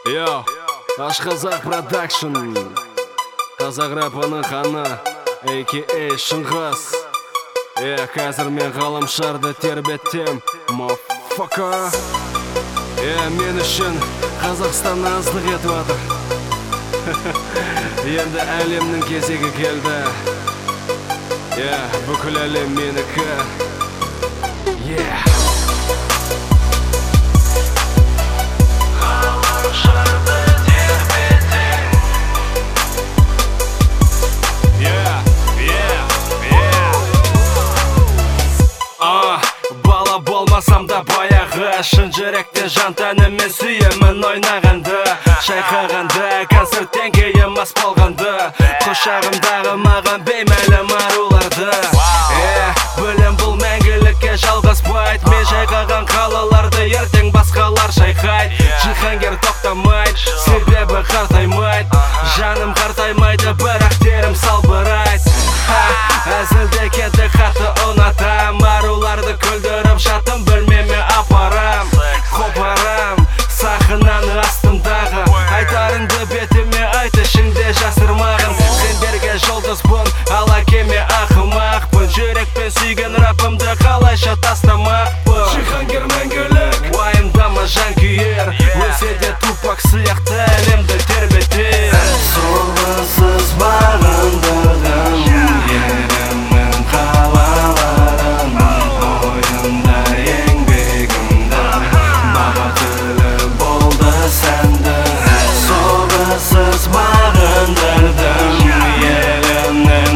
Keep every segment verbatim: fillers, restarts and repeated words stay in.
Йо, аш қазақ продакшн, қазақ рэпінің ханы, а ка а Шыңғыс. Е, қазір мен ғаламшарды тербетем, мафака. Е, мен үшін Қазақстан аздық етіп атыр. Енді әлемнің кезегі келді. Е, бүкіл әлем менікі. Е. Болмасам да баяғы шын жүректе жан тәнімен сүйемін ойнағанды, шайқағанды, концерттен кейін мас болғанды, құшағымдағы маған беймәлім аруларды. Е, білем бұл мәңгілікке жалғаспайды, мен шайқаған қалаларды ертең басқалар шайқайды. Жиһангер тоқтамайды, себебі қартаймайды, жаным қартаймайды, бірақ терім салбырайды. Әзілде кетті қатты ұнатам, аруларды күлдіріп жатым, бөлмеме апарам, қопарам сахынаны астымдағы. Айтарыңды бетіме айт, ішіңде жасырмағын. Сендерге жұлдызбын, ал әкеме ақымақпын. Жүрекпен сүйген рапымды қалайша тастамақпын. Жиһангер мәңгілік, уайымдама жан күйер, өлсе де тупак сияқты әлемді тербетер. Солғысыз бағындырдым ерімнің қалаларын, ойында еңбегімді бақытлы болды сәнді. Солғысыз бағындырдым елімнің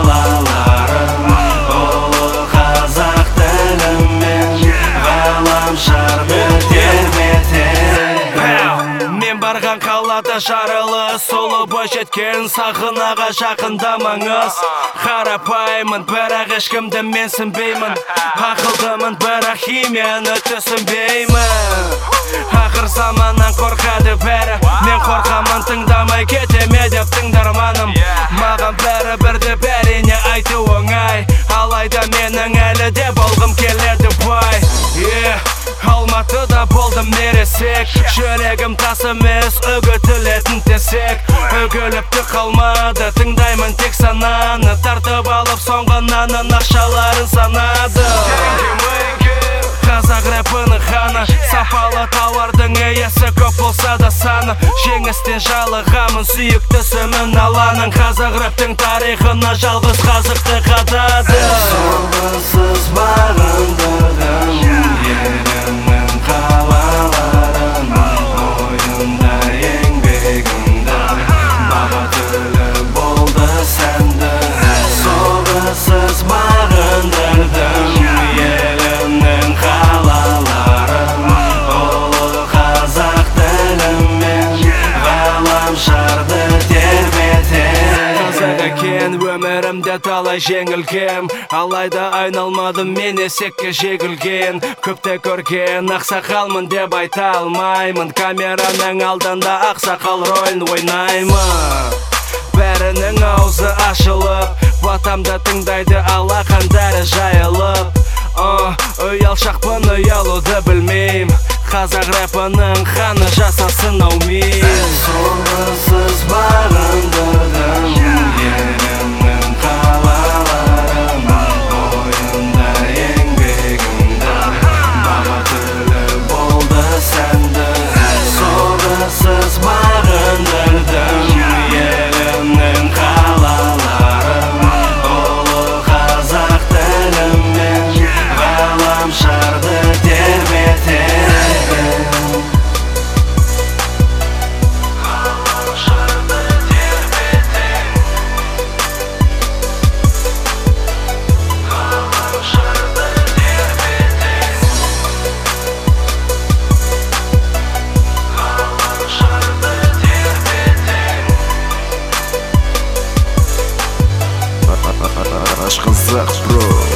қалаларын, ұлы қазақ тілімен ғаламшарды тербетер. Мен барған қалада жарылы, солы бой жеткен сағынаға жақындамаңыз. Қарапаймын, бірақ ешкімді менсінбеймін. Ақылдымын, бірақ химияны түсінбеймін. Ақыр заманнан қорқады бәрі, мен қорқамын, тыңдамай кетеме деп тыңдарманым. Маған бәрі бірді, бәрине айту оңай, алайда менің әлі де болғым келеді бай. Алматыда болдым мересек, жүрегім тас емес, үгітілетін тесек. Үгіліпті қалмады, тыңдаймын тек сананы, тартып алып соңғананын ақшаларын санады. Қазақ рэпінің ханы, сапалы тауардың иесі, көп болса да саны. Жеңістен жалығамын, сүйіктісімін аланың. Қазақ рэптің тарихына жалғыз қазықты қадады. Солғысыз бағындырдым ерімнің қалаларын, ойында еңбегімді бақытлы болды сәнді. Солғысыз бағындырдым елімнің қалаларын, ұлы қазақ тілімен ғаламшарды тербетер. Қазақ екен өмірімде талай жеңілгем, алайда айналмадым мен есекке жегілген. Көпте көрген ақсақалмын деп айта алмаймын, камераның алдында ақсақал рөлін ойнаймын. Бәрінің аузы ашылып, батамда тыңдайды алақандары жайылып. Ұялшақпын, ұялуды білмейм, қазақ рэпінің ханы жасасын ау мен. Солғысыз бағындырдым ерімнің қалаларын, ойында еңбегімді бақытлы болды сәнді. Солғысыз бағындырдым елімнің қалаларын, ұлы қазақ тілімен ғаламшарды тербетер. Аш қазақ, бро.